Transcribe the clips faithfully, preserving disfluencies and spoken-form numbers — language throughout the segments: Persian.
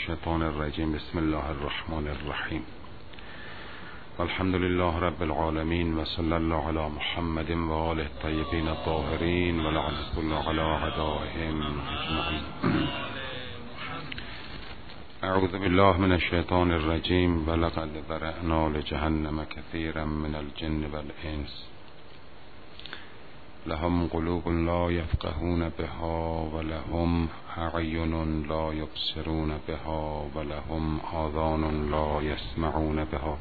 الشیطان الرجیم. بسم الله الرحمن الرحیم. الحمد لله رب العالمین و صلی الله علی محمد و آله الطیبین الطاهرین و لعنة الله علی اعدائهم اجمعین. اعوذ بالله من الشیطان الرجیم. ولقد ذرأنا لجهنم كثيرا من الجن والانس لهم قلوب لا يفقهون بها ولهم أعين لا يبصرون بها ولهم آذان لا يسمعون بها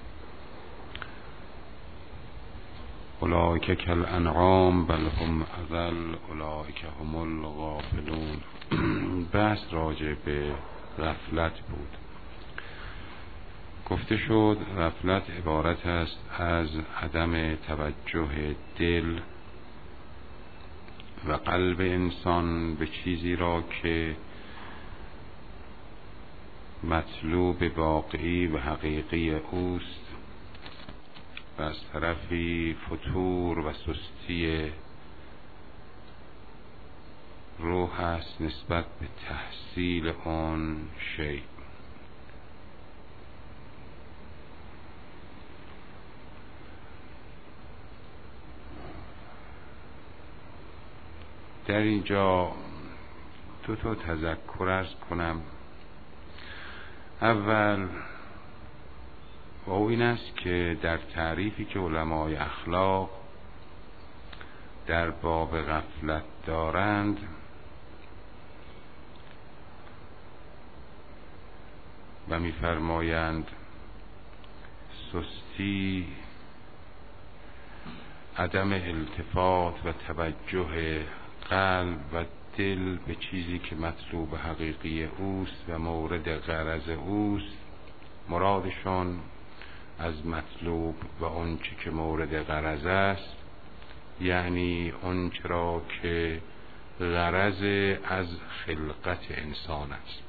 أولئك كالأنعام بل هم أضل أولئك هم الغافلون. بحث راجع به غفلت بود. گفته شد غفلت عبارت است از عدم توجه دل و قلب انسان به چیزی را که مطلوب واقعی و حقیقی اوست و از طرفی فتور و سستی روح است نسبت به تحصیل آن شیء. در اینجا دو تا تذکر عرض کنم. اول و او این است که در تعریفی که علمای اخلاق در باب غفلت دارند و می‌فرمایند سستی، عدم التفات و توجه قلب و دل به چیزی که مطلوب حقیقی اوست و مورد غرض اوست، مرادشان از مطلوب و آنچه که مورد غرض است یعنی آنچه را که غرض از خلقت انسان است.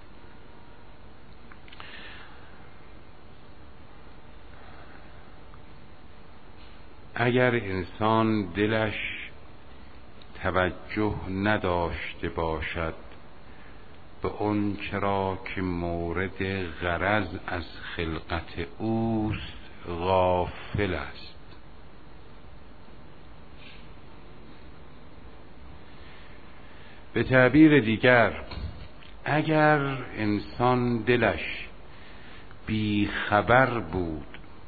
اگر انسان دلش توجه نداشته باشد به اون چرا که مورد غرض از خلقت اوست، غافل است. به تعبیر دیگر، اگر انسان دلش بی خبر بود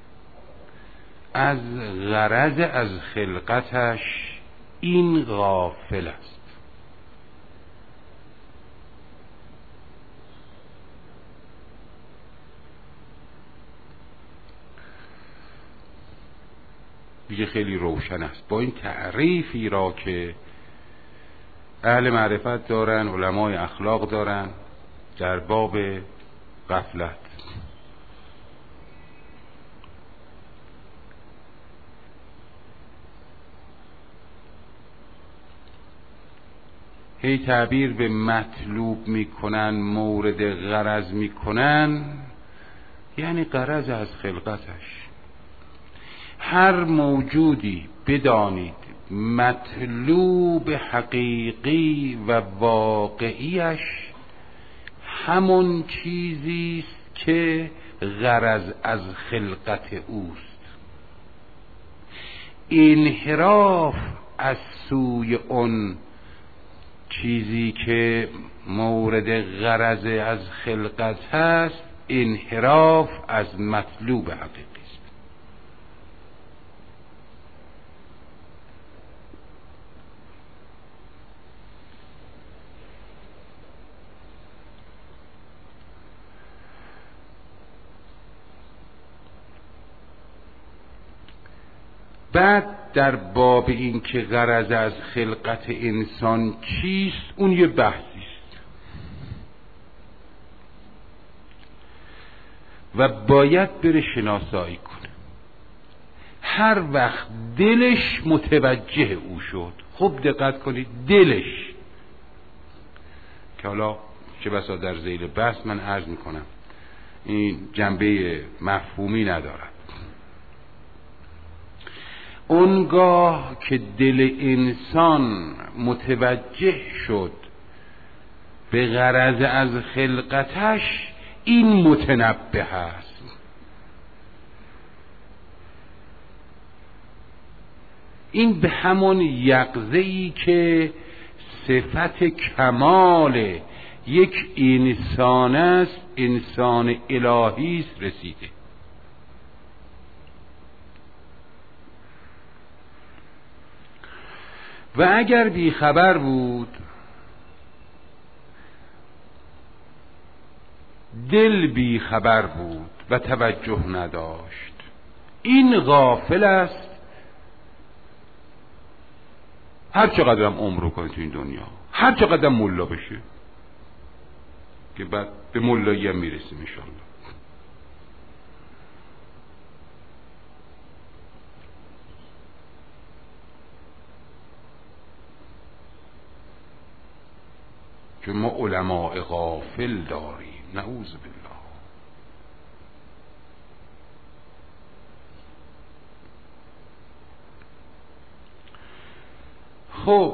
از غرض از خلقتش، این غافل است. دیگه خیلی روشن است با این تعریفی را که اهل معرفت دارن، علمای اخلاق دارن در باب غفلت. هی تعبیر به مطلوب میکنن، مورد غرض میکنن، یعنی غرض از خلقتش. هر موجودی بدانید مطلوب حقیقی و واقعیش همون چیزیست که غرض از خلقت اوست. انحراف از سوی اون چیزی که مورد غرض از خلقت هست، انحراف از مطلوب حقیقی است. بعد در باب این که غرض از خلقت انسان چیست، اون یه بحثی است و باید بره شناسایی کنه. هر وقت دلش متوجه او شد، خوب دقت کنید، دلش، که حالا چه بسا در ذیل بحث من عرض میکنم این جنبه مفهومی ندارد. اونگاه که دل انسان متوجه شد به غرض از خلقتش، این متنبه است. این به همون یقظه‌ای که صفت کمال یک انسان است، انسان الهی است، رسیده. و اگر بیخبر بود، دل بیخبر بود و توجه نداشت، این غافل است. هر چقدر هم عمر رو کنه تو این دنیا، هر چقدر هم ملا بشه، که بعد به ملایی هم میرسیم انشاءالله. که ما علماء غافل داریم، نعوذ بالله. خب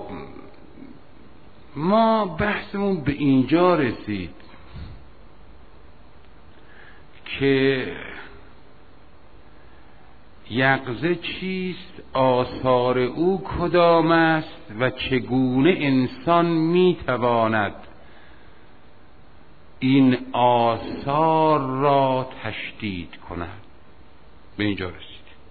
ما بحثمون به اینجا رسید که یقظه چیست، آثار او کدام است و چگونه انسان میتواند این آثار را تشدید کند. به اینجا رسید.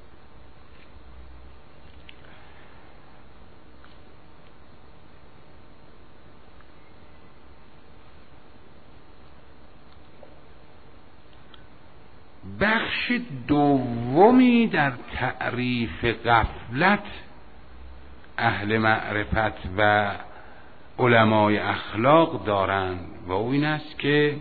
بخش دومی در تعریف غفلت اهل معرفت و علمای اخلاق دارند و او این است که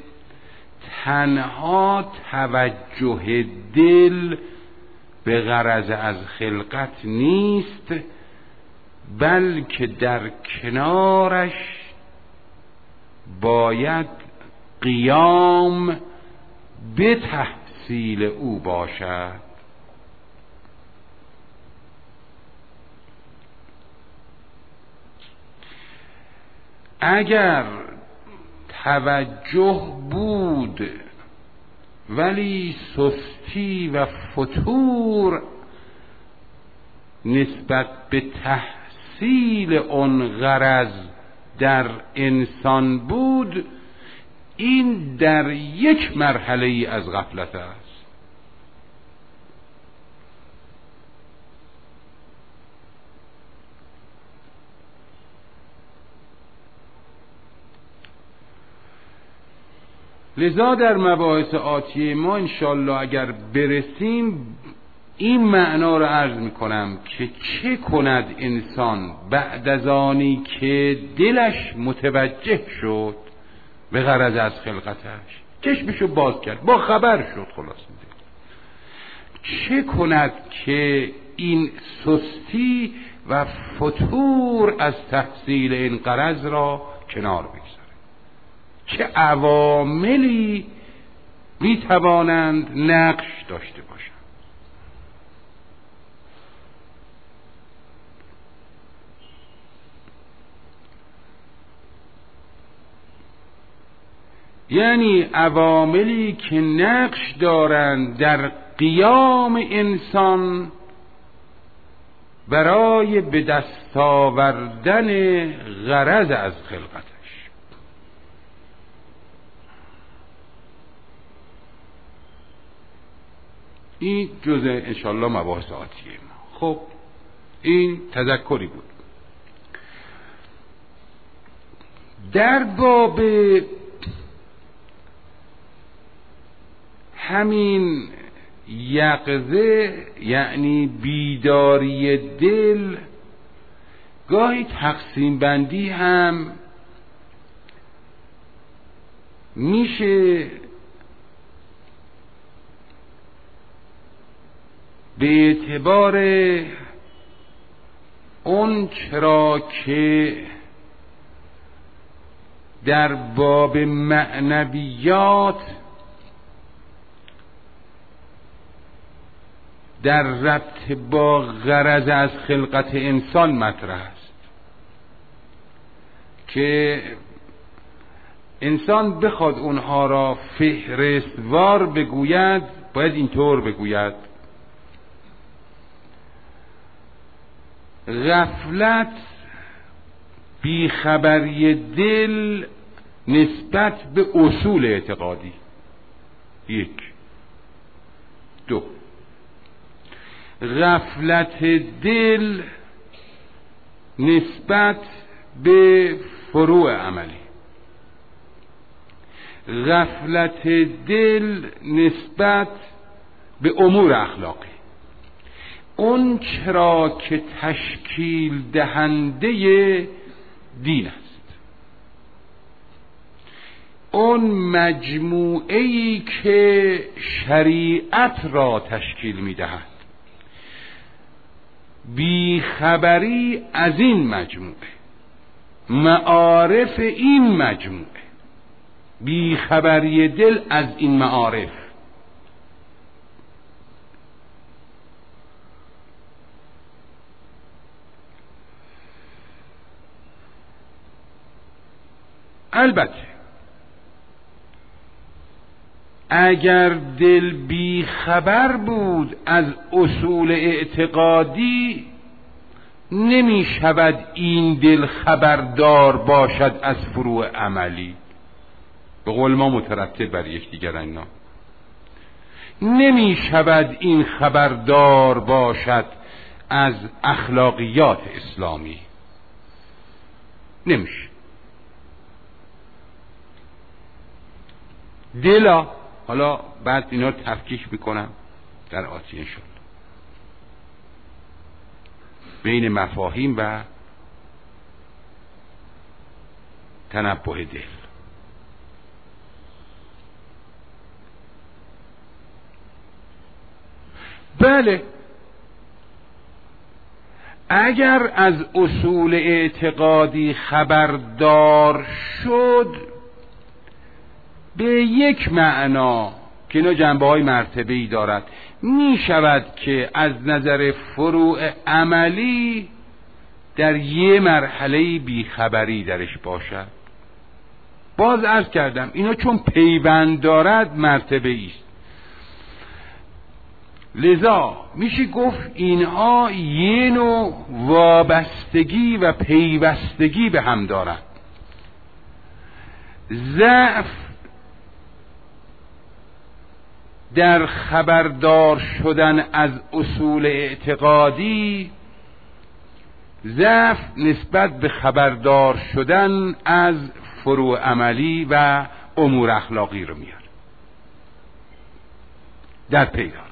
تنها توجه دل به غرض از خلقت نیست، بلکه در کنارش باید قیام به تحصیل او باشد. اگر توجه بود ولی سستی و فتور نسبت به تحصیل اون غرض در انسان بود، این در یک مرحله ای از غفلت است. لذا در مباحث آتیه ما انشالله اگر برسیم این معنا رو عرض میکنم که چه کند انسان بعد از آنی که دلش متوجه شد به غرض از خلقتش، چشمشو باز کرد، با خبر شد، خلاص میده چه کند که این سستی و فتور از تحصیل این غرض را کنار بگذاره. چه عواملی میتوانند نقش داشته باشند. یعنی عواملی که نقش دارند در قیام انسان برای به دست آوردن غرض از خلقتش. این جزء انشالله مباحث آتیه ما. خب این تذکری بود. در باب همین یقظه یعنی بیداری دل، گاهی تقسیم بندی هم میشه به اعتبار اون چرا که در باب معنویات در ربط با غرض از خلقت انسان مطرح است که انسان بخواد اونها را فهرستوار بگوید باید اینطور بگوید: غفلت، بیخبری دل نسبت به اصول اعتقادی. یک. دو، غفلت دل نسبت به فروع عملی. غفلت دل نسبت به امور اخلاقی. اون چرا که تشکیل دهنده دین است، اون مجموعه‌ای که شریعت را تشکیل می‌دهد، بیخبری از این مجموعه، معارف این مجموعه، بیخبری دل از این معارف. البته اگر دل بی خبر بود از اصول اعتقادی، نمی شود این دل خبردار باشد از فروع عملی. به قول ما مترتب بر یکدیگر اینا. نمی شود این خبردار باشد از اخلاقیات اسلامی. نمیشه. دلا، حالا بعد اینا رو تفکیک میکنم در آتی انشاءالله، بین مفاهیم و تنبه دل. بله، اگر از اصول اعتقادی خبردار شد، به یک معنا که اینا جنبه های مرتبه‌ای دارد، می شود که از نظر فروع عملی در یه مرحله بیخبری درش باشد. باز عرض کردم اینا چون پیوند دارد مرتبه‌ای است، لذا میشه گفت اینها یه نوع وابستگی و پیوستگی به هم دارند. ضعف در خبردار شدن از اصول اعتقادی، ضعف نسبت به خبردار شدن از فروع عملی و امور اخلاقی رو میاره، در پی دارد.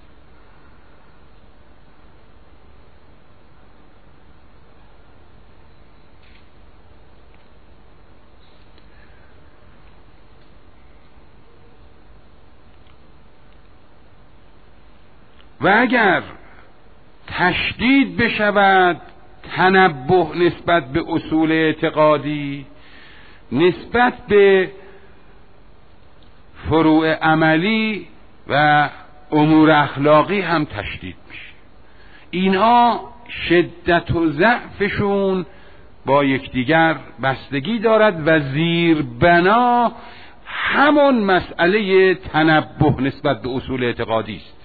و اگر تشدید بشود تنبه نسبت به اصول اعتقادی، نسبت به فروع عملی و امور اخلاقی هم تشدید میشه. اینها شدت و ضعفشون با یکدیگر بستگی دارد و زیربنا همون مسئله تنبه نسبت به اصول اعتقادی است.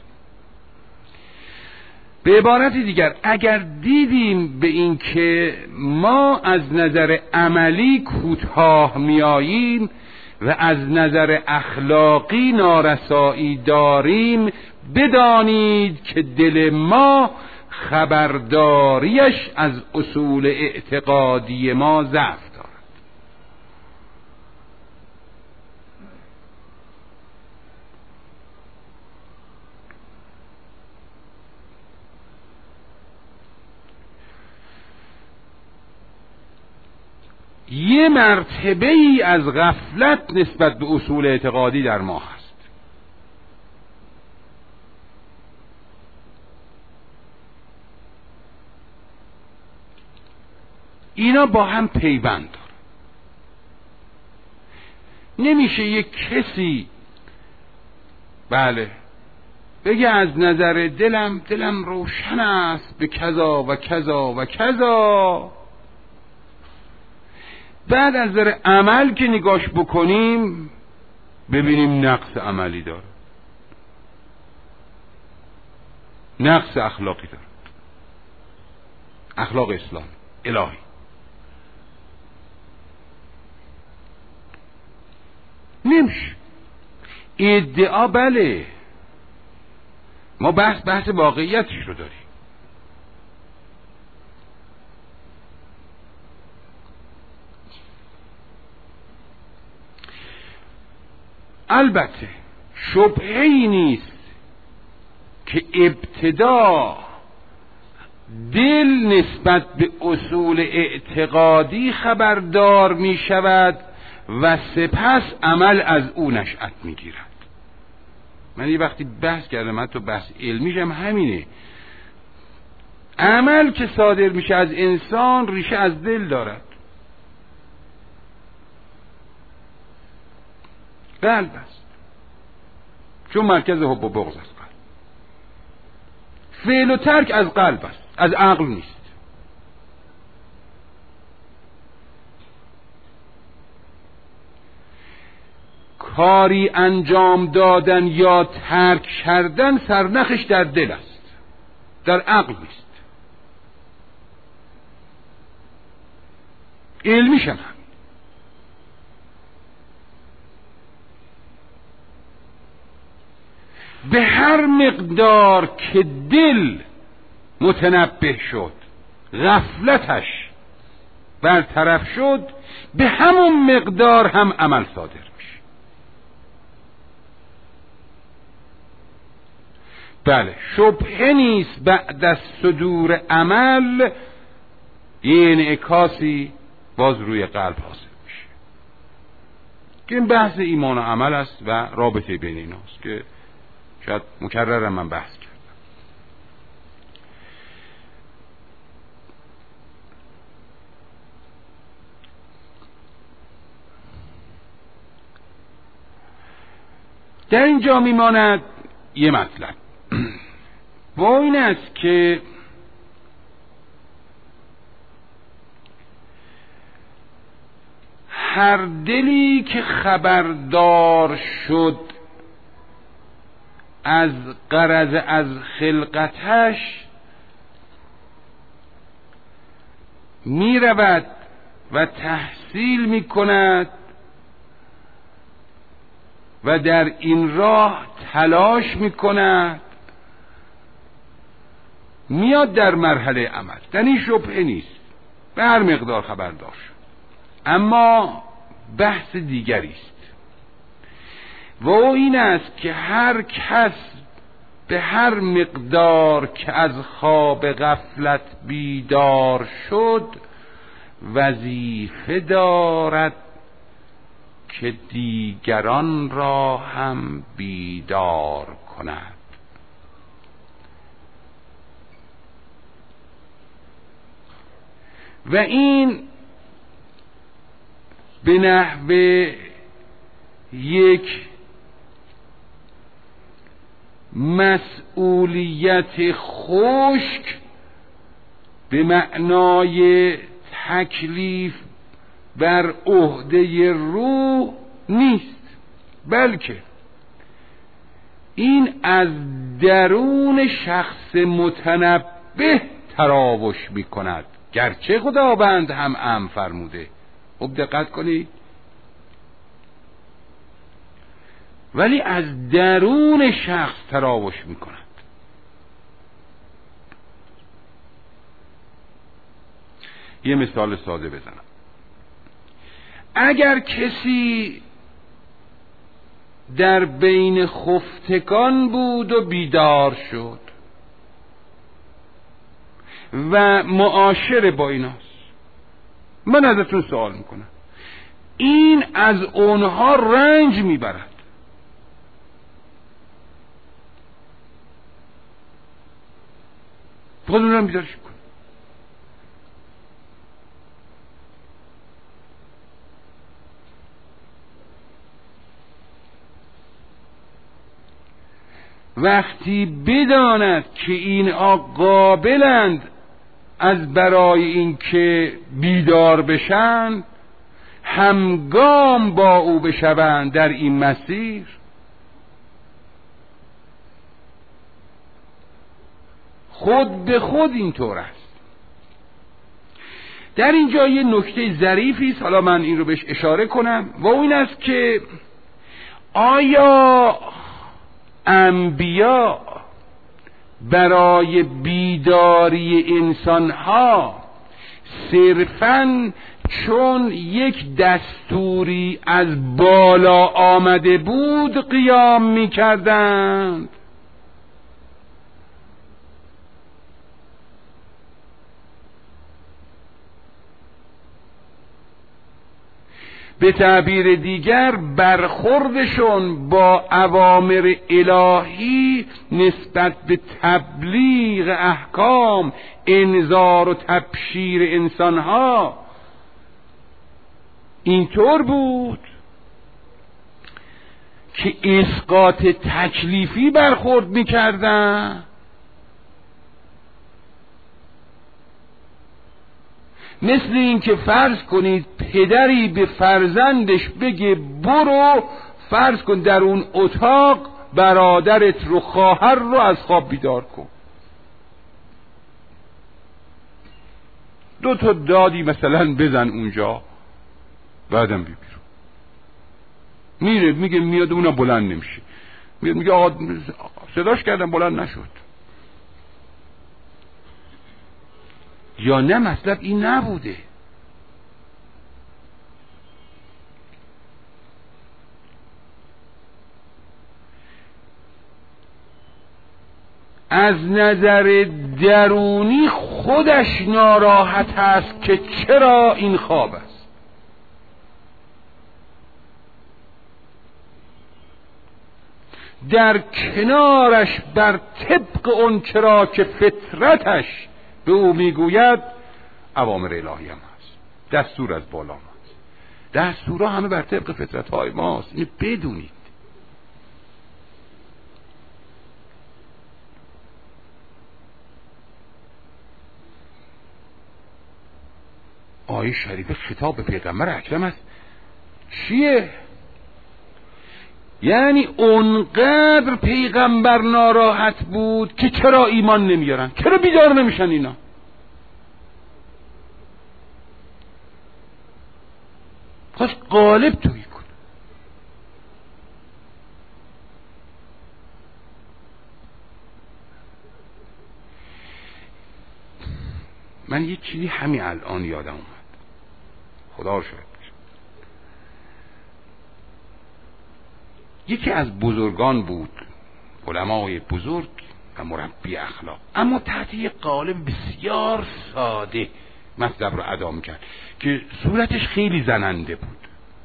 به عبارت دیگر، اگر دیدیم به این که ما از نظر عملی کوتاه میاییم و از نظر اخلاقی نارسایی داریم، بدانید که دل ما خبرداریش از اصول اعتقادی ما ضعف دارد. یه مرتبه ای از غفلت نسبت به اصول اعتقادی در ما هست. اینا با هم پیوند دارن. نمیشه یک کسی بله بگه از نظر دلم دلم روشن است به کذا و کذا و کذا، بعد از نظر عمل که نگاش بکنیم ببینیم نقص عملی داره، نقص اخلاقی داره، اخلاق اسلام الهی. نمیشه ادعا، بله ما بحث بحث واقعیتش رو داریم. البته شبهه‌ای نیست که ابتدا دل نسبت به اصول اعتقادی خبردار می شود و سپس عمل از او نشأت می گیرد. من یه وقتی بحث کردم، من تو بحث علمیشم همینه، عمل که صادر میشه از انسان ریشه از دل دارد، قلب است، چون مرکز حب و بغض است. قلب فعل و ترک از قلب است، از عقل نیست. کاری انجام دادن یا ترک کردن سرنخش در دل است، در عقل نیست. علمیش هم به هر مقدار که دل متنبه شد، غفلتش برطرف شد، به همون مقدار هم عمل صادر میشه. بله شبهه نیست بعد از صدور عمل یه انعکاسی باز روی قلب حاصل میشه، که این بحث ایمان و عمل است و رابطه بین ایناست که شاید مکررم من بحث کردم. در اینجا میماند یه مطلب و این است که هر دلی که خبردار شد از غرض از خلقتش، می رود و تحصیل می کند و در این راه تلاش می کند، میاد در مرحله عمل. در این شبهه نیست، به هر مقدار خبردار شد. اما بحث دیگری است و او این است که هر کس به هر مقدار که از خواب غفلت بیدار شد وظیفه دارد که دیگران را هم بیدار کند. و این به نحوه یک مسئولیت خشک به معنای تکلیف بر عهده روح نیست، بلکه این از درون شخص متنبه تراوش می کند، گرچه خداوند هم امر فرموده. خوب دقت کنید، ولی از درون شخص تراوش می کند. یه مثال ساده بزنم. اگر کسی در بین خفتگان بود و بیدار شد و معاشر با ایناست، من ازتون سوال میکنم، این از اونها رنج میبرد؟ بخواد اونها بیدارش کن. وقتی بداند که اینها قابلند از برای این که بیدار بشن، همگام با او بشوند در این مسیر؟ خود به خود اینطور است. در اینجا یه نکته ظریفی است، حالا من این رو بهش اشاره کنم، و این است که آیا انبیا برای بیداری انسانها صرفاً چون یک دستوری از بالا آمده بود قیام می کردند؟ به تعبیر دیگر برخوردشون با اوامر الهی نسبت به تبلیغ احکام، انذار و تبشیر انسانها اینطور بود که اسقاط تکلیفی برخورد میکردن. مثل این که فرض کنید پدری به فرزندش بگه برو فرض کن در اون اتاق برادرت رو خواهر رو از خواب بیدار کن، دو تا دادی مثلا بزن اونجا، بعدم بی بیرون. میره میگه میاد اونم بلند نمیشه، میاد میگه آقا صداش کردم بلند نشد. یا نه مطلب این نبوده. از نظر درونی خودش ناراحت است که چرا این خواب است. در کنارش بر طبق اون چرا که فطرتش به او میگوید اوامر الهی هم هست، دستور از بالا هست. دستورها همه بر طبق فطرت‌های ماست، اینو بدونید. آیه شریف خطاب به پیغمبر اکرم است. چیه؟ یعنی اونقدر پیغمبر ناراحت بود که چرا ایمان نمیارن، چرا بیدار نمیشن اینا. خواست قالب تویی کن. من یه چیزی همین الان یادم اومد، خدا شاید. یکی از بزرگان بود، علمای بزرگ و مربی اخلاق، اما تحت یک قالب بسیار ساده مطلب رو ادا میکرد که صورتش خیلی زننده بود،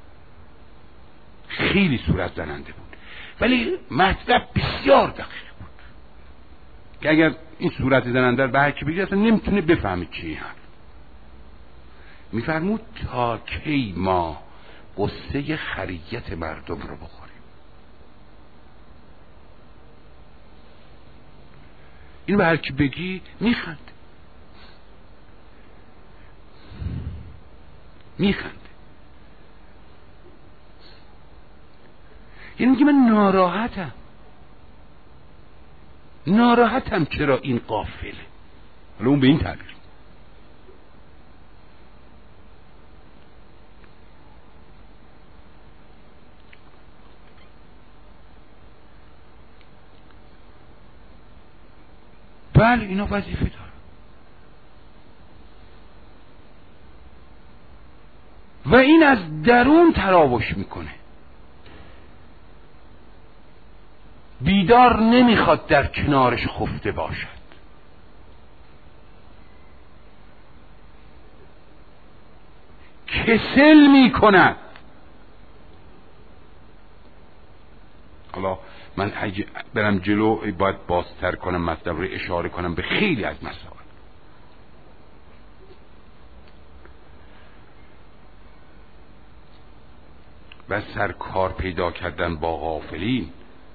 خیلی صورت زننده بود، ولی مطلب بسیار دقیق بود که اگر این صورت زننده رو به هر کی بگی اصلا نمیتونه بفهمه چی هم. میفرمود تا کی ما قصه خریت مردم رو بخوریم؟ اینو به هر کی بگی میخنده میخنده یعنی میگه من ناراحتم ناراحتم چرا این غافله. حالا اون به این تعبیر. بله اینا وظیفه داره و این از درون تراوش میکنه. بیدار نمیخواد در کنارش خفته باشد. کسل میکند. حالا من اگه برم جلو باید بازتر کنم مطلب رو، اشاره کنم به خیلی از مسائل. و سرکار پیدا کردن با غافلین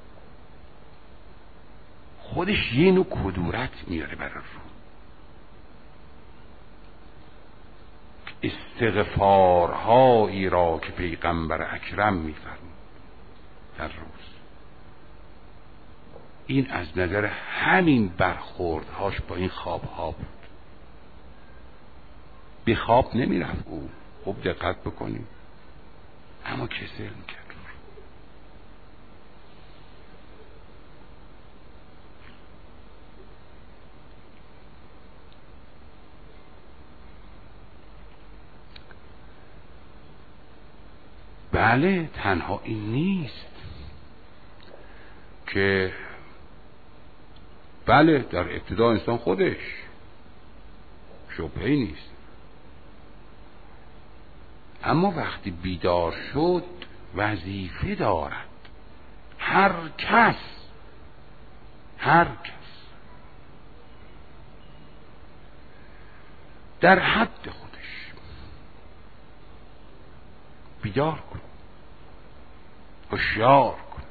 خودش یه نوع کدورت میاره برای رو. استغفارهایی را که پیغمبر اکرم می‌فرمود در روز. این از نظر همین برخوردهاش با این خوابها بود. به خواب نمیرفت او، خوب دقت بکنیم، اما کسل میکرد. بله، تنها این نیست که بله در ابتدا انسان خودش شبهه‌ای نیست، اما وقتی بیدار شد وظیفه دارد. هر کس هر کس در حد خودش بیدار کن، هوشیار کن.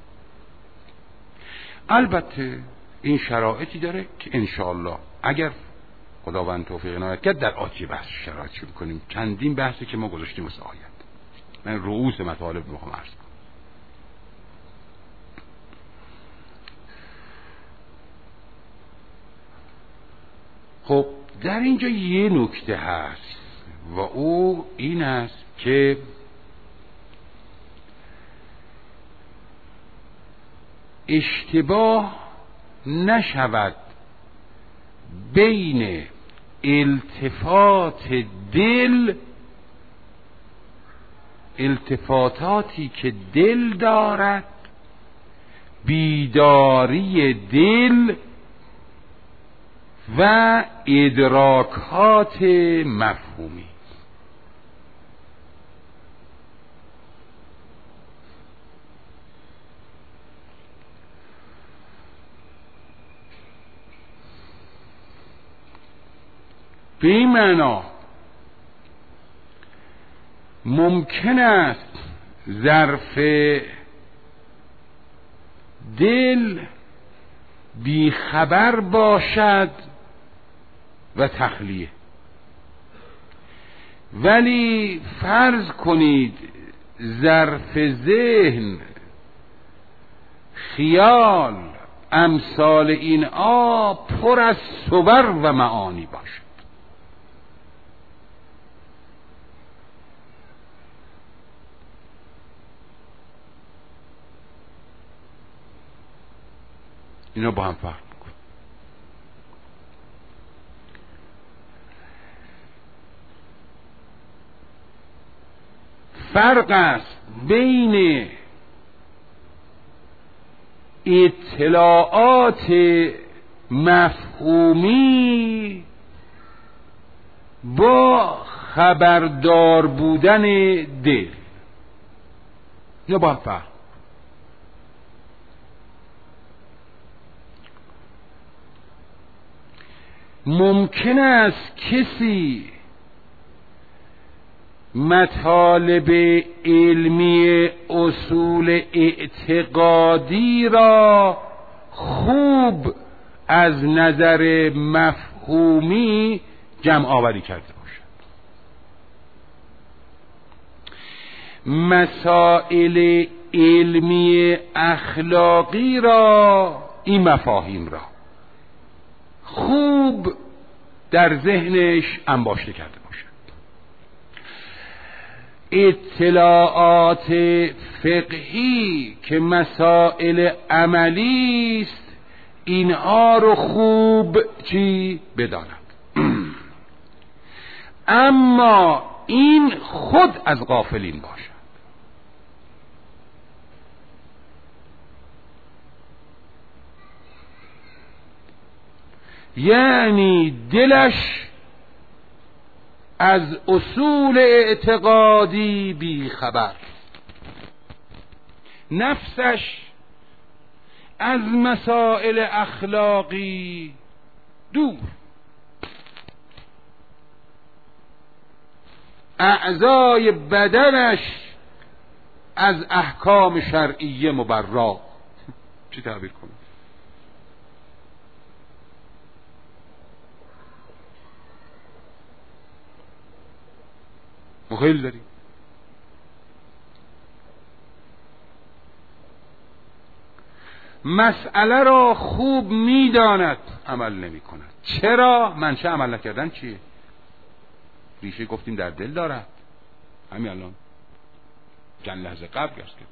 البته این شرایطی داره که انشاءالله اگر خداوند توفیق عنایت کرد در آتی بحث شرایطی میکنیم. چندین بحثی که ما گذاشتیم واسه آیت، من رؤوس مطالب میخوام عرض کنم. خب در اینجا یه نکته هست و او این است که اشتباه نشود بین التفات دل، التفاتاتی که دل دارد، بیداری دل و ادراکات مفهومی. به این معنا ممکن است ظرف دل بیخبر باشد و تخلیه، ولی فرض کنید ظرف ذهن، خیال، امثال این آب پر از صور و معانی باشد. اینا با هم فرق میکن. فرق است بین اطلاعات مفهومی با خبردار بودن دل. اینا با هم فرق. ممکن است کسی مطالب علمی اصول اعتقادی را خوب از نظر مفهومی جمع آوری کرده باشد، مسائل علمی اخلاقی را، این مفاهیم را خوب در ذهنش انباشته کرده باشد. اطلاعات فقهی که مسائل عملی است، اینها رو خوب چی بداند. اما این خود از غافلین باشد. یعنی دلش از اصول اعتقادی بی خبر، نفسش از مسائل اخلاقی دور، اعضای بدنش از احکام شرعیه مبرا. چی تعبیر کنم؟ مخیل داریم. مسئله را خوب میداند عمل نمی کند. چرا؟ منشأ عمل نکردن چیه؟ ریشه گفتیم در دل دارد. همین الان چند لحظه قبل گرد کرد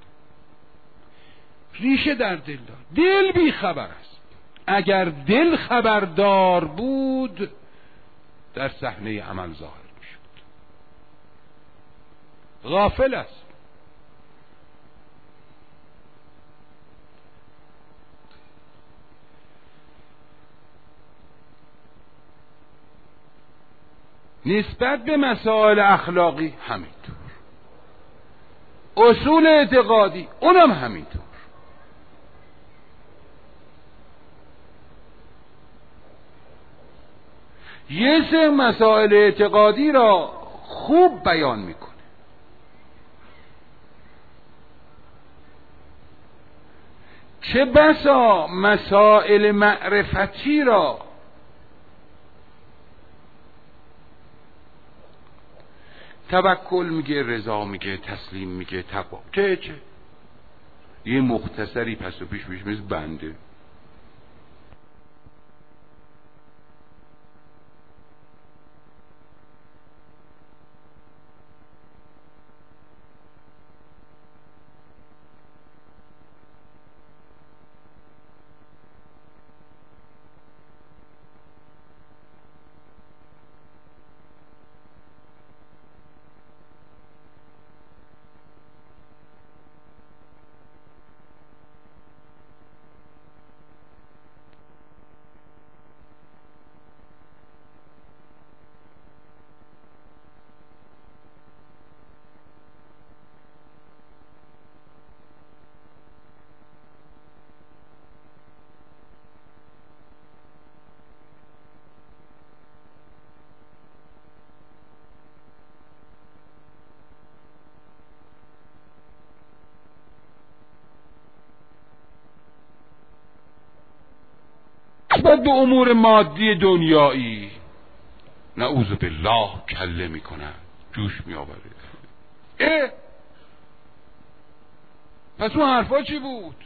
ریشه در دل دارد. دل بی خبر است. اگر دل خبردار بود در صحنه عمل ظاهر می شد. غافل است. نسبت به مسائل اخلاقی همینطور، اصول اعتقادی اونم همینطور. یه سری مسائل اعتقادی را خوب بیان میکنه، چه بسا مسائل معرفتی را توکل میگه، رضا میگه، تسلیم میگه، تقوا. چه چه یه مختصری پس و پیش میشه مثل بنده. نسبت به امور مادی دنیایی نعوذ بالله کله میکنن، جوش میآوره. اه پس اون حرفا چی بود؟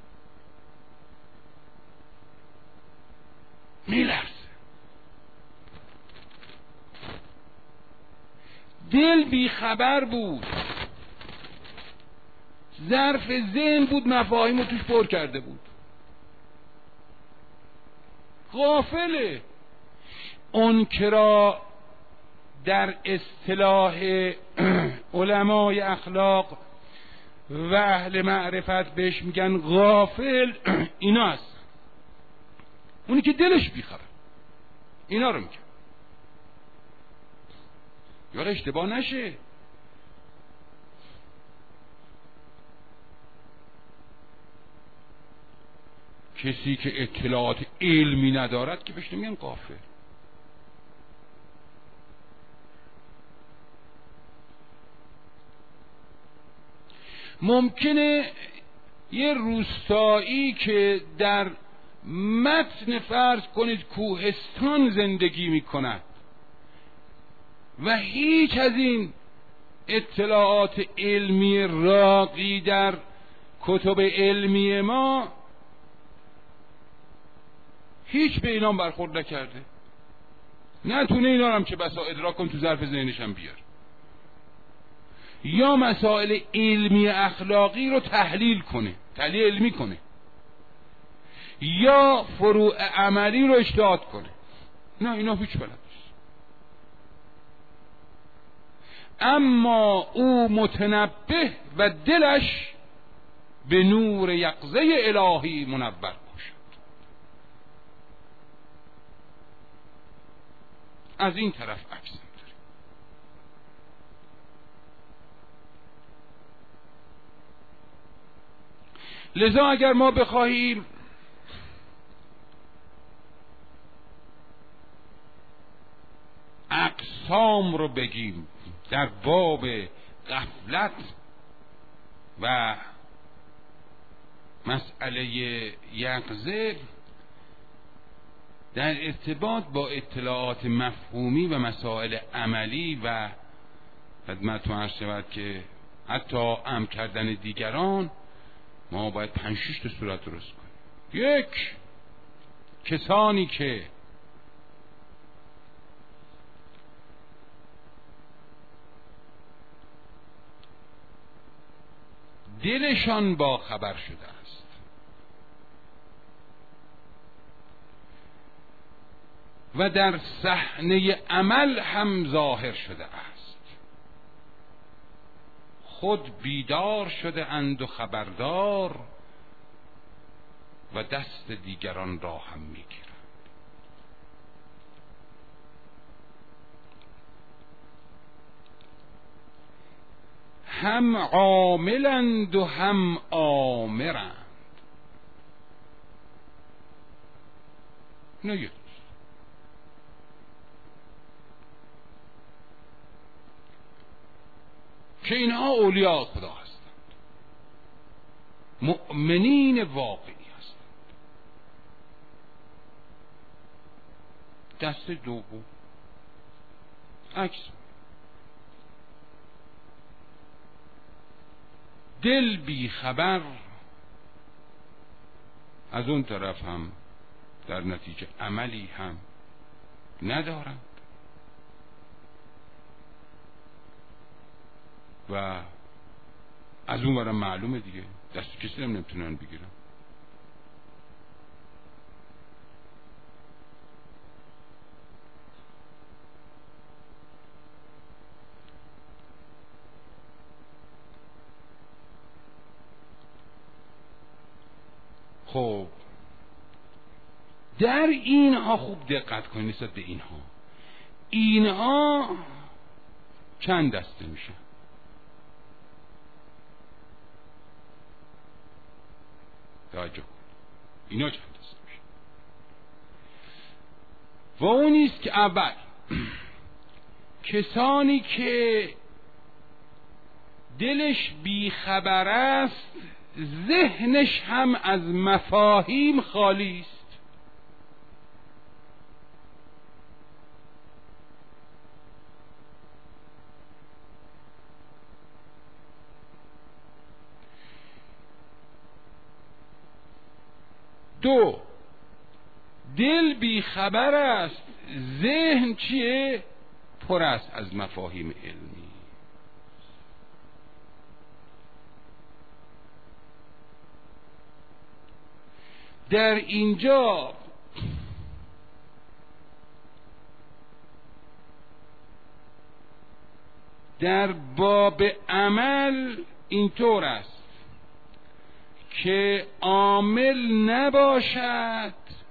میلرزه. دل بی خبر بود، ظرف ذهن بود، مفاهیم رو توش پر کرده بود. غافله. اون کرا در اصطلاح علمای اخلاق و اهل معرفت بهش میگن غافل، اینا هست. اونی که دلش بیخبر اینا رو میگن. یا اشتباه نشه، کسی که اطلاعات علمی ندارد که بهش نمیگن غافل. ممکنه یه روستایی که در متن فرض کنید کوهستان زندگی میکند و هیچ از این اطلاعات علمی راقی در کتب علمی ما هیچ به اینام برخورد نکرده، نتونه اینا هم چه بسا ادراک کن تو ظرف ذهنش هم بیار، یا مسائل علمی اخلاقی رو تحلیل کنه، تحلیل علمی کنه، یا فروع عملی رو اجتهاد کنه. نه اینا هیچ بلد نیست. اما او متنبه و دلش به نور یقظه الهی منور باشد. از این طرف عکس داریم. لذا اگر ما بخواهیم اقسام رو بگیم در باب غفلت و مسئله یقظه در ارتباط با اطلاعات مفهومی و مسائل عملی و خدمتتون عرض شود که حتی امر کردن دیگران ما باید پنج شش تا صورت درست کنیم. یک، کسانی که دلشان با خبر شده است و در صحنه عمل هم ظاهر شده است، خود بیدار شده اند و خبردار و دست دیگران را هم میگیرند. هم عاملند و هم آمرند. نه که اینها اولیاء خدا هستند، مؤمنین واقعی هستند. دست دوم عکس، دل بی خبر، از اون طرف هم در نتیجه عملی هم ندارند و از اون ورم معلومه دیگه دست کسی هم نمیتونن بگیرن. خب در اینها خوب دقت کنید، نسبت به اینها اینها چند دسته میشن؟ توجه کن، اینا چند دسته میشن؟ و اون نیست که اول کسانی که دلش بی خبر است، ذهنش هم از مفاهیم خالی است. دو، دل بی خبر است، ذهن چیه؟ پر است از مفاهیم علمی. در اینجا در باب عمل اینطور است که عامل نباشد،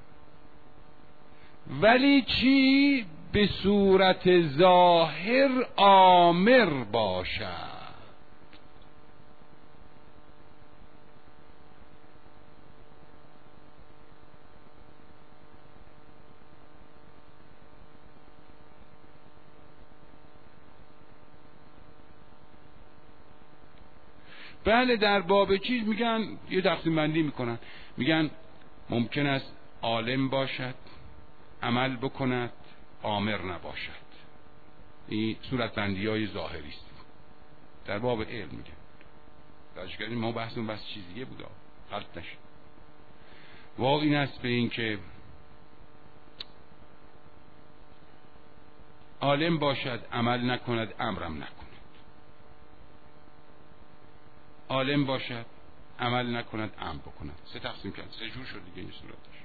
ولی چی؟ به صورت ظاهر آمر باشد. بله در باب چیز میگن یه تقسیم بندی میکنن، میگن ممکن است عالم باشد، عمل بکند، آمر نباشد. این صورت بندی های ظاهری است. در باب علم میگن راجع کردیم، ما بحثمون بس چیزیه بودا، غلط نشه. واقع این است به این که عالم باشد، عمل نکند، امرم نکند. عالم باشد، عمل نکند، امر بکند. سه تقسیم کرد، سه جور شد دیگه این صورتش.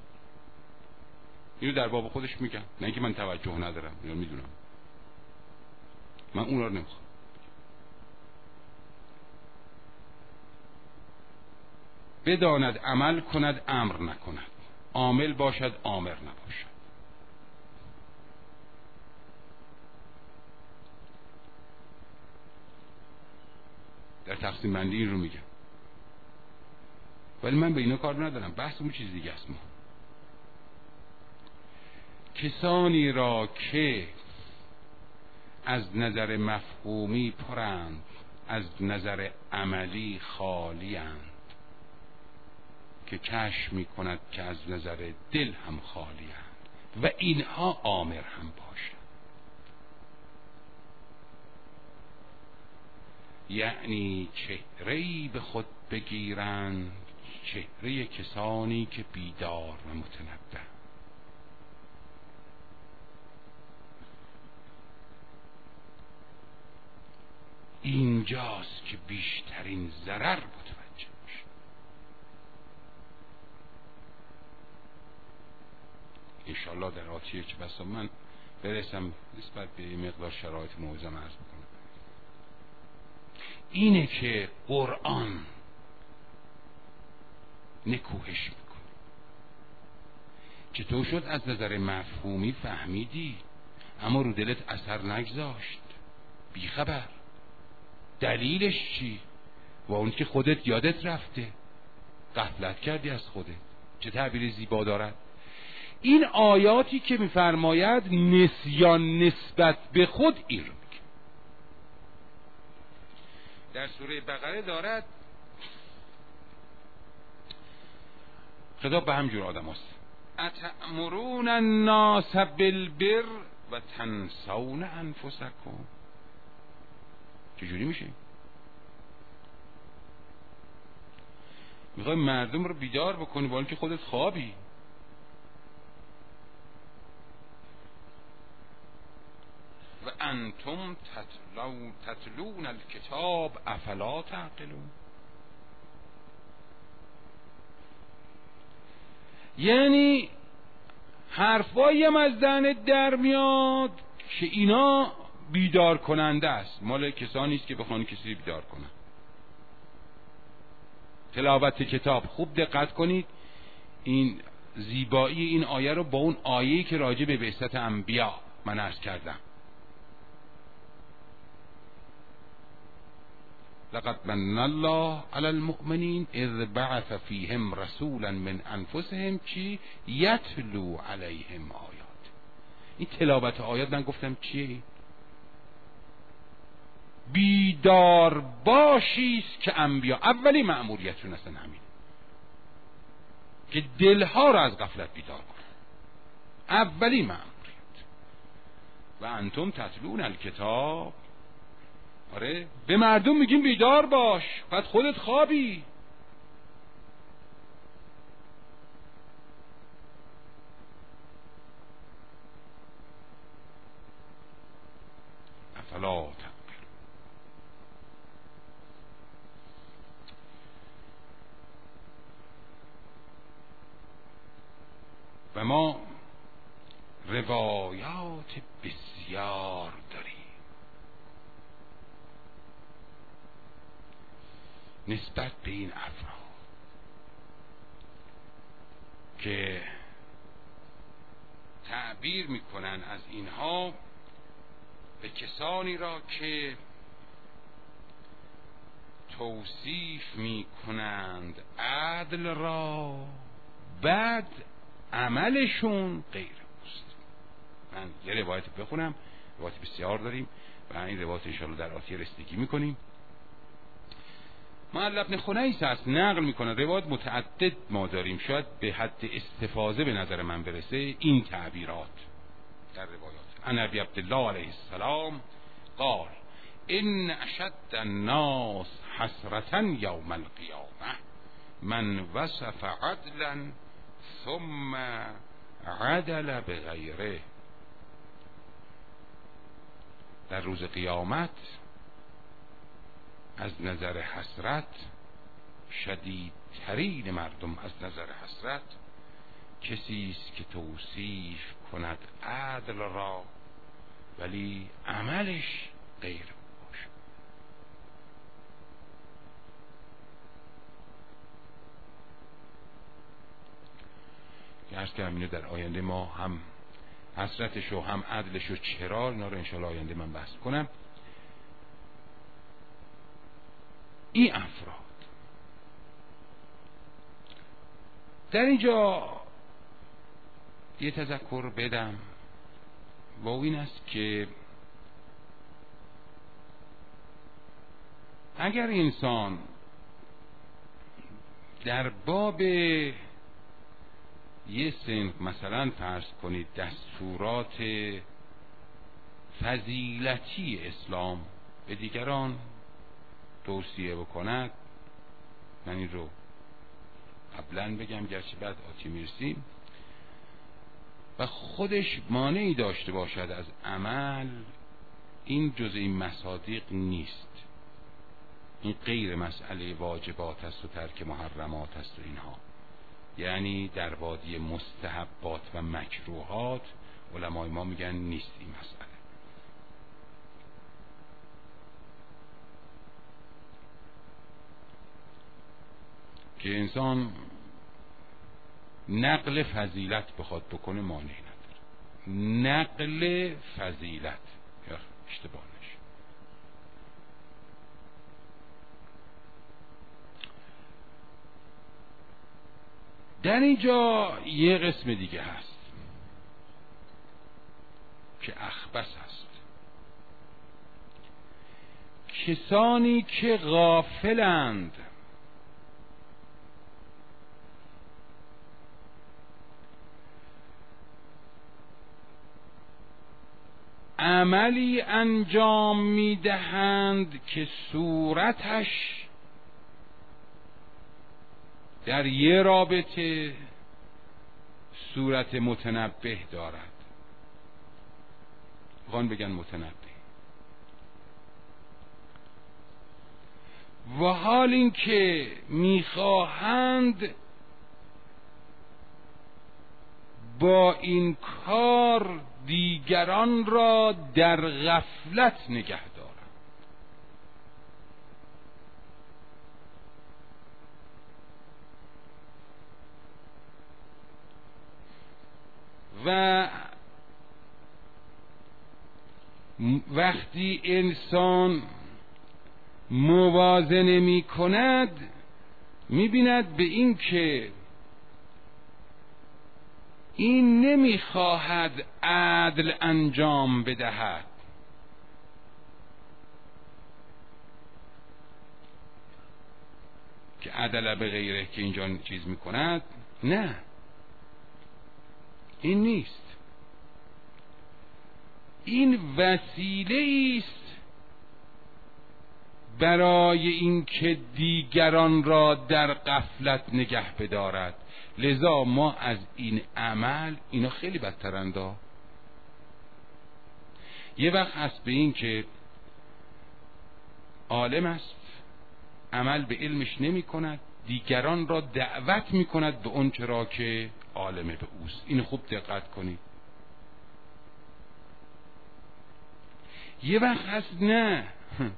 اینو در باب خودش میگم، نه اینکه من توجه ندارم، اینو میدونم، من اون رو نمیخوام. بداند عمل کند، امر نکند، عامل باشد، آمر نباشد. در تقسیم بندی این رو میگم، ولی من به اینا کار ندارم، بحث اون چیز دیگه است. ما کسانی را که از نظر مفهومی پرند، از نظر عملی خالی اند، که کشف می کند که از نظر دل هم خالی اند و اینها آمر هم باشند. یعنی چهره‌ای به خود بگیرند، چهره کسانی که بیدار و متنبه. اینجاست که بیشترین ضرر متوجه میشه. انشالله در آتیه که بسا من برسم نسبت به مقدار شرایط موزم عرض بکنم، اینه که قرآن نکوهش میکنه. چطور شد از نظر مفهومی فهمیدی اما رو دلت اثر نگذاشت، بیخبر؟ دلیلش چی؟ و اون که خودت یادت رفته، غفلت کردی از خودت. چه تعبیر زیبا دارد این آیاتی که میفرماید نسیان نسبت به خود این رو میگه. در سوره بقره دارد خطاب به همجور آدم هست: اتأمرون الناس بالبر و تنسون انفسکم. چجوری میشه؟ میخوای مردم رو بیدار بکنی با اینکه خودت خوابی. و انتم تتلو تتلون الکتاب افلا تعقلون. یعنی حرفایی هم از دهنت در میاد که اینا بیدار کننده است، مال کسانی است که بخوان کسی بیدار کنن. تلاوت کتاب، خوب دقت کنید این زیبایی این آیه رو با اون آیه‌ای که راجع به بعثت انبیا من عرض کردم، لقد من الله علی المؤمنین اذ بعث فیهم رسولا من انفسهم چی یتلو علیهم آیات. این تلاوت آیات من گفتم چیه؟ بیدار باشیست که انبیا اولی مأموریتشون اصلا همین، که دلها رو از غفلت بیدار کنن. اولی مأموریت. و انتم تتلون الکتاب. آره به مردم میگیم بیدار باش، بعد خودت خوابی. افلا تعقلون. و ما روایات بسیار داریم نسبت به این افراد که تعبیر میکنن از اینها به کسانی را که توصیف میکنند عدل را، بعد عملشون غیر اوست. من یه روایت بخونم، روایت بسیار داریم و این روایت انشاءالله در آتیه رسیدگی میکنیم. معل ابن خنیس است نقل میکنه، روایت متعدد ما داریم، شاید به حد استفاضه به نظر من برسه این تعبیرات در روایات. عن ابی عبدالله علیه السلام قال ان اشد الناس حسرة یوم القیامه من وصف عدلا ثم عدل بغیره. در روز قیامت از نظر حسرت شدیدترین مردم از نظر حسرت کسی است که توصیف کند عدل را ولی عملش غیر باشه. که عرض کردم اینو در آینده ما هم حسرتش و هم عدلش و چرا اینا رو انشاءالله آینده من بحث کنم. این افراد در اینجا یه تذکر بدم و این است که اگر انسان در باب یه صنف مثلا فرض کنید دستورات فضیلتی اسلام به دیگران توصیه بکند، من این رو قبلا بگم گرچه بعد آتی میرسیم، و خودش مانعی داشته باشد از عمل، این جز این مصادیق نیست. این غیر مسئله واجبات است و ترک محرمات است و اینها، یعنی در وادی مستحبات و مکروهات علمای ما میگن نیست این مسئله. که انسان نقل فضیلت بخواد بکنه مانعی نداره. نقل فضیلت یا اشتباه نشه. در اینجا یه قسم دیگه هست که اخبث هست. کسانی که غافلند عملی انجام میدهند که صورتش در یه رابطه صورت متنبه دارد. وان بگن متنبه. و حال این که میخواهند با این کار دیگران را در غفلت نگه دارند. و وقتی انسان موازنه می کند می بیند به این که این نمی خواهد عدل انجام بدهد، که عدل به غیره که اینجا چیز می کند، نه، این نیست. این وسیله است برای اینکه دیگران را در غفلت نگه بدارد. لذا ما از این عمل، اینا خیلی بدترند. یه وقت هست به این که عالم است، عمل به علمش نمی کند، دیگران را دعوت می کند به اون چرا که عالم به اوست. این خوب دقت کنید. یه وقت هست نه،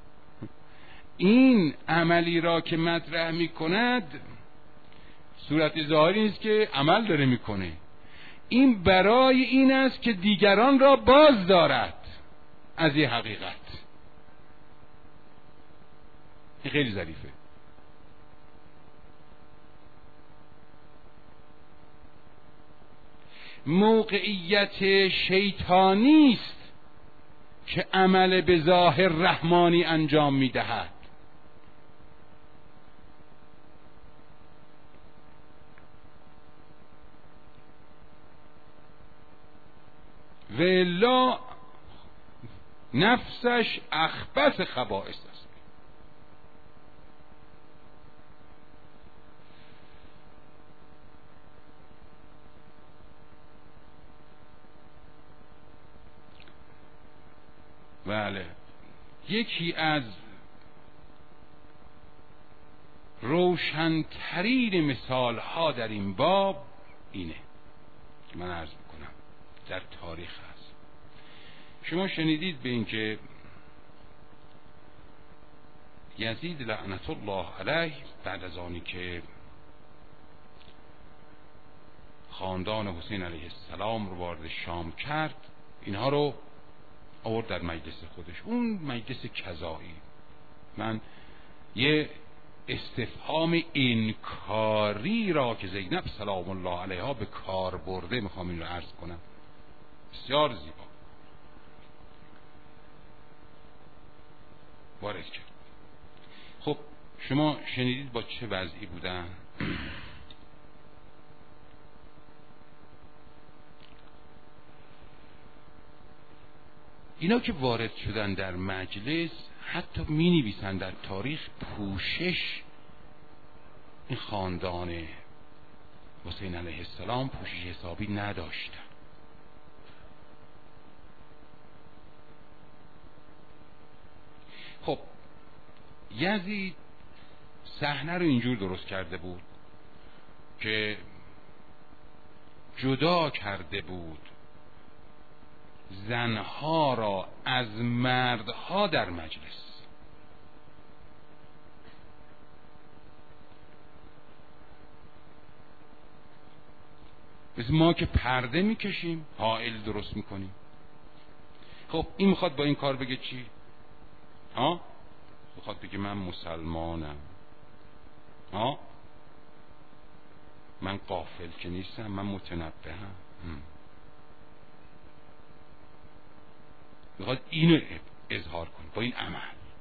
این عملی را که مطرح می کند صورت ظاهری نیست که عمل داره میکنه، این برای این است که دیگران را باز دارد از یه حقیقت. این خیلی ظریفه. موقعیت شیطانی است که عمل به ظاهر رحمانی انجام میدهد. ولا نفسش اخبث خبائث است. بله، یکی از روشنترین مثال ها در این باب اینه که من عرض میکنم در تاریخ هست. شما شنیدید به این که یزید لعنت الله علیه بعد از آنی که خاندان حسین علیه السلام رو وارد شام کرد، اینها رو آورد در مجلس خودش، اون مجلس کذایی. من یه استفهام انکاری را که زینب سلام الله علیها به کار برده میخوام این رو عرض کنم، بسیار زیبا وارد کرد. خب شما شنیدید با چه وضعی بودن؟ اینا که وارد شدن در مجلس حتی می نویسن در تاریخ پوشش این خاندان حسین علیه السلام پوشش حسابی نداشتن. خب یزید صحنه رو اینجور درست کرده بود که جدا کرده بود زنها را از مردها در مجلس. مثل ما که پرده میکشیم حائل درست میکنیم. خب این میخواد با این کار بگه چی؟ ها؟ میخواد بگه من مسلمانم، ها؟ من غافل که نیستم، من متنبهم. میخواد اینو اظهار کنه با این عمل.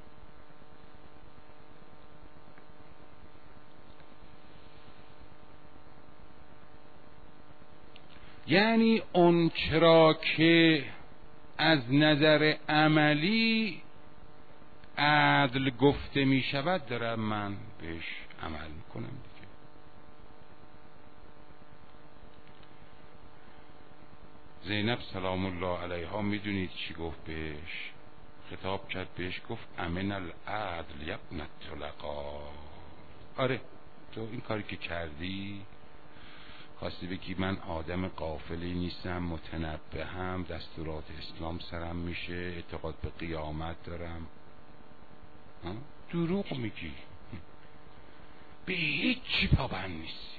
یعنی اون چرا که از نظر عملی عدل گفته می شود دارم من بهش عمل میکنم دیگه. زینب سلام الله علیها میدونید چی گفت بهش؟ خطاب کرد بهش، گفت امن العدل یبن الطلقا. آره تو این کاری که کردی خواستی بگی من آدم غافلی نیستم، متنبهم، دستورات اسلام سرم میشه، اعتقاد به قیامت دارم. دروغ میگی، به هیچ چی پابند نیستی.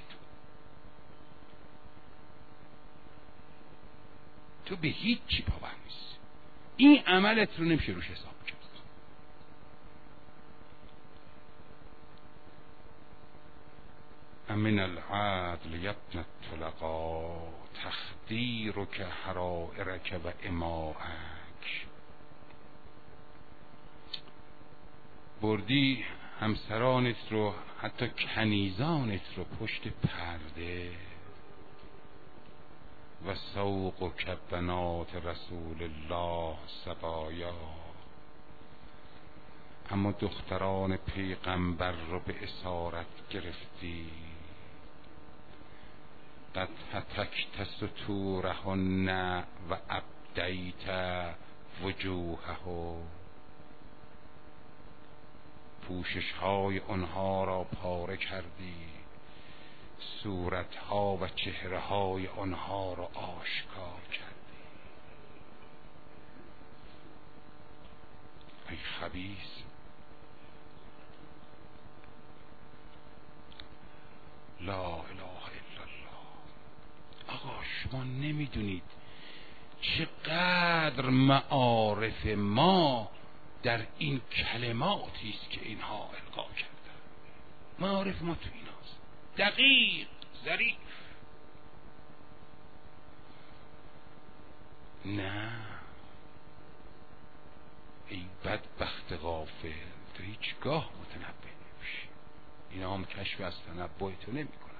تو به هیچ چی پابند نیستی. این عملت رو نمیشه روش حساب کرد. امن العدل یبن الطلقا تخدیرک حرائرک و اماعک. بردی همسرانت رو، حتی کنیزانت رو پشت پرده. و سوقک بنات رسول الله سبایا. اما دختران پیغمبر رو به اسارت گرفتی. قد هتکت ستورهن و ابدیت وجوهه. پوشش های آنها را پاره کردی، صورت ها و چهره های آنها را آشکار کردی. ای خبیث. لا اله الا الله. آقا شما نمیدونید چقدر معارف ما در این کلماتی است که اینها القا کردن. معارف ما تو ایناست، دقیق، ظریف. نه ای بدبخت غافل، تو هیچگاه متنبه نمیشی. اینا هم کشف از تنبه تو نمی کنن،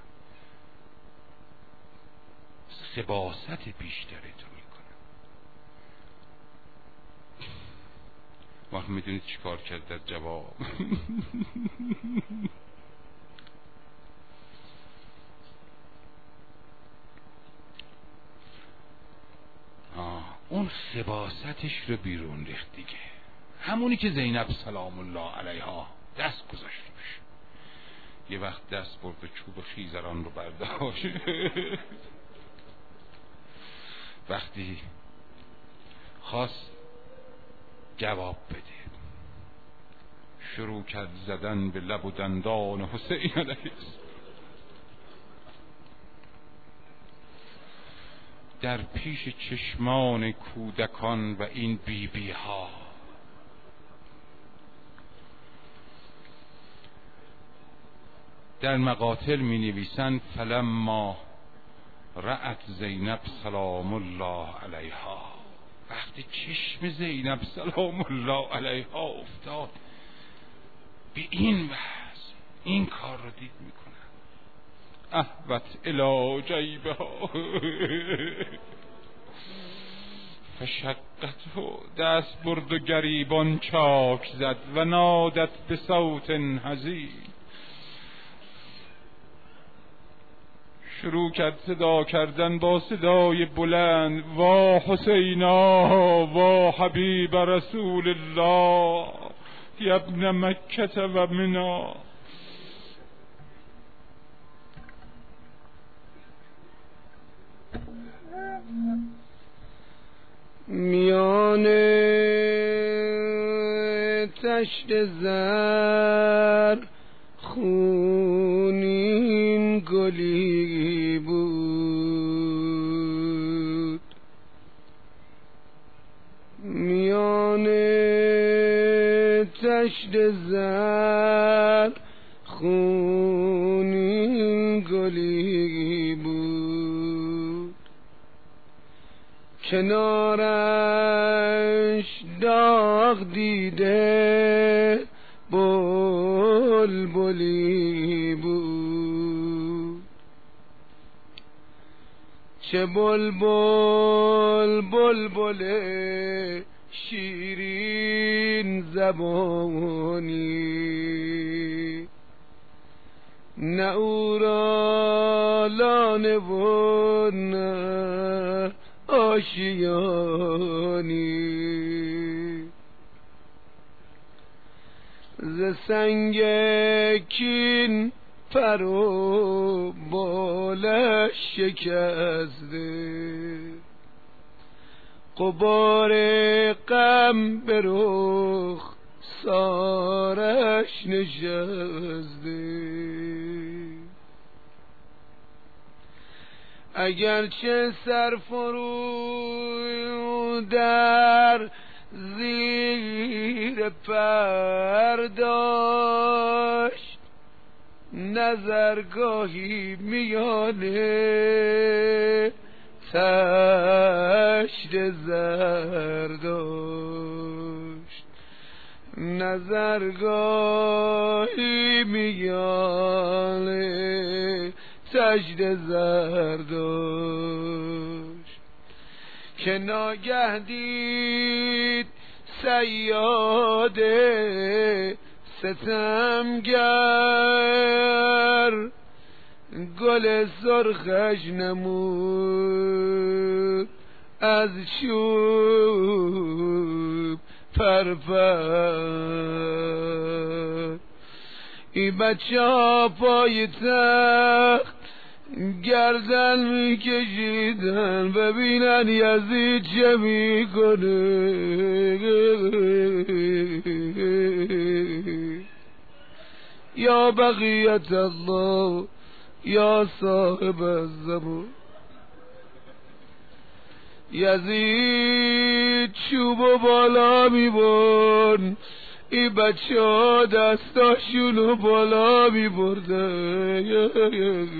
خباثت بیشتری تو می کنن. وقت میدونید چی کار کرد در جواب؟ آه اون خباثتش رو بیرون ریخت دیگه. همونی که زینب سلام الله علیها دست گذاشت روش. یه وقت دست برد و چوب خیزران رو برداشت. وقتی خواست جواب بده شروع کرد زدن به لب و دندان حسین علیه السلام در پیش چشمان کودکان و این بی بی ها. در مقاتل می نویسند فلما رأت زینب سلام الله علیها، وقتی چشم زینب سلام الله علیها افتاد به این وضع، این کار رو دید میکنه احوت الی جیبها مشقت و دست برد و گریبان چاک زد و نادت به صوت حزین. شروع کرد صدا کردن با صدای بلند: وا حسینا وا حبیب رسول الله یا ابن مکه و منا. میان تشت زر خونین گلی بود، میان تشت زر خونین گلی بود، کنارش داغ دیده بلبلی بود. چه بلبل بلبل شیرین زبانی، نه او را لانه و نه آشیانی. ز سنگ کین پر و بالش شکسته، غبار غم به رخ سارش نشسته. اگرچه سرفرو در زیر پر داشت، نظرگاهی میانه تشت زر داشت، نظرگاهی میانه تشت زر داشت، که ناگه دید صیاد ستمگر گل سرخش نمود از چوب پرپر. این بچه ها پای تخت گردن میکشیدن ببینن یزید چه میکنه. یا بقیت الله یا صاحب الزمان. یزید چوبو بالا میبرد، این بچه ها دستاشونو بالا میبردن.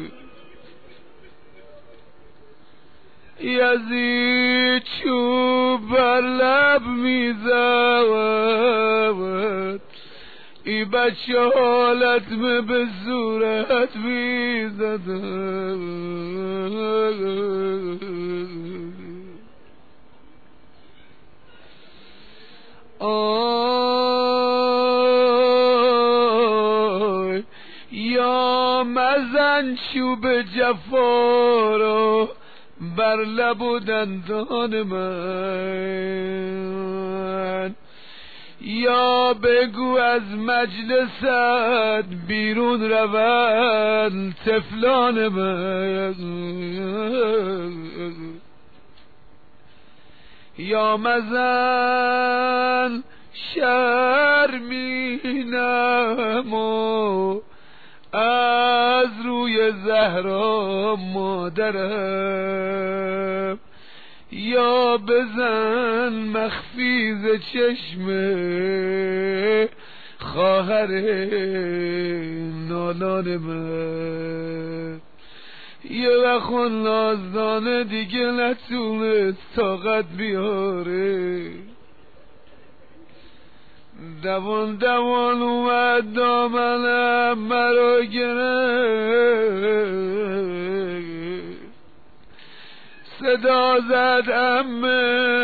یزید چوب بر لب میزد، این بچه ها لطمه به صورت میزدن. آی یا مزن چوب جفا رو بر لب و دندان من، یا بگو از مجلست بیرون روند طفلان من. یا مزن شرمینم و از روی زهرا مادرم، یا بزن مخفیز چشم خواهر نالان من. یه وقت نازدانه دیگه نتونست طاقت بیاره، دوان دوان اومد دامنم مرا گرفت، صدا زد عمه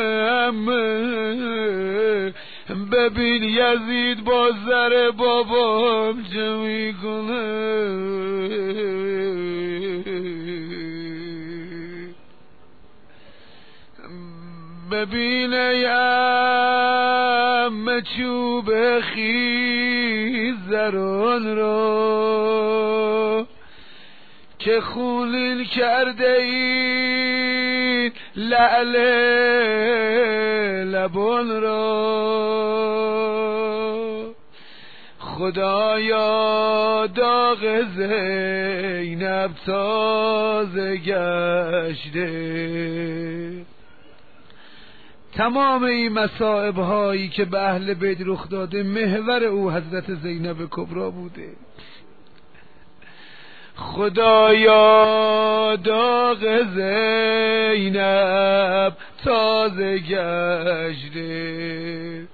عمه ببین یزید با زر بابام چه میکنه. ببین ای عمه چوب خیزران را که خونین کرده این لعل لبان را. خدایا داغ زینب تازه گشته. تمام این مصائب هایی که به اهل بیت رخ داده محور او حضرت زینب کبری بوده. خدایا داغ زینب تازه گشته.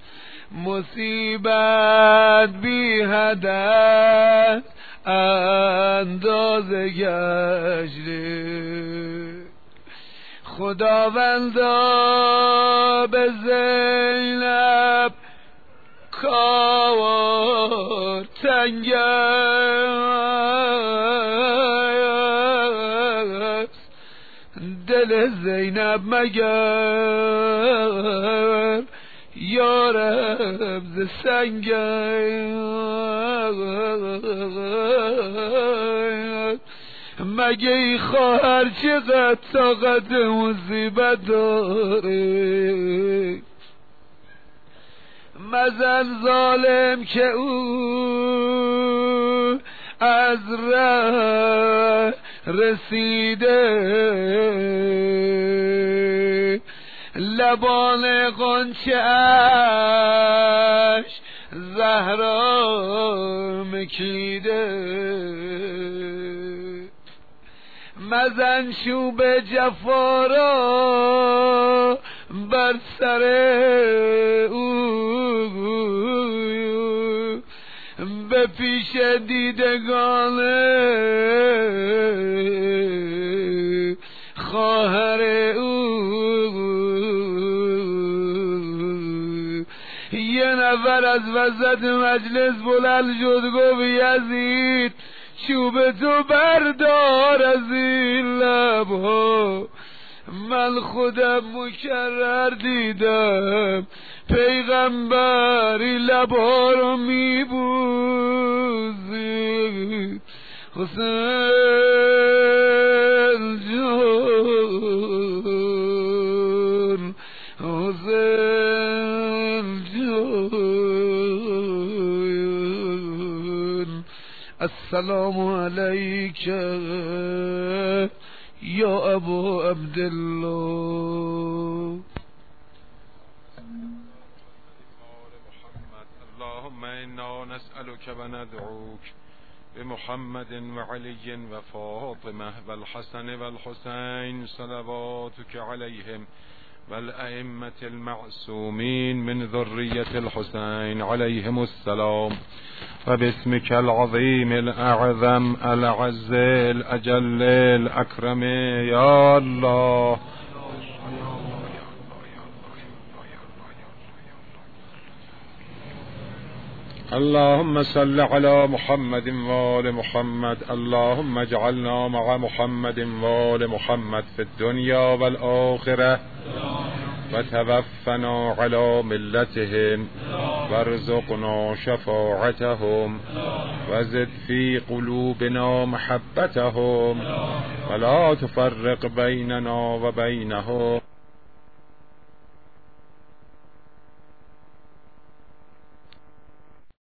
مصیبت بی حدت اندازه گشته. خداوندا به زینب کار تنگ است، دل زینب مگر یارب ز سنگ است. مگه ای خواهر چقدر طاقت مصیبت داره. مزن ظالم که او از ره رسیده، لبان غنچه اش زهرا مکیده. مزن چوب جفا را بر سر او به پیش دیدگان خواهر او. یه نفر از وسط مجلس بلند شد گفت یزید چوب تو بردار از این لبها. من خودم مکرر دیدم پیغمبری لبها رو میبوزید. حسین جان حسین جان السلام علیک یا ابو عبدالله. اللهم انا نسألك و ندعوك بمحمد وعلي وفاطمة والحسن والحسين صلواتك عليهم والأئمة المعصومين من ذرية الحسين عليهم السلام وباسمك العظيم الأعظم الأعز الأجل الأكرم يا الله. اللهم صل على محمد وآل محمد. اللهم اجعلنا مع محمد وآل محمد في الدنيا والآخرة وتوفنا على ملتهم وارزقنا شفاعتهم وزد في قلوبنا محبتهم ولا تفرق بيننا وبينهم.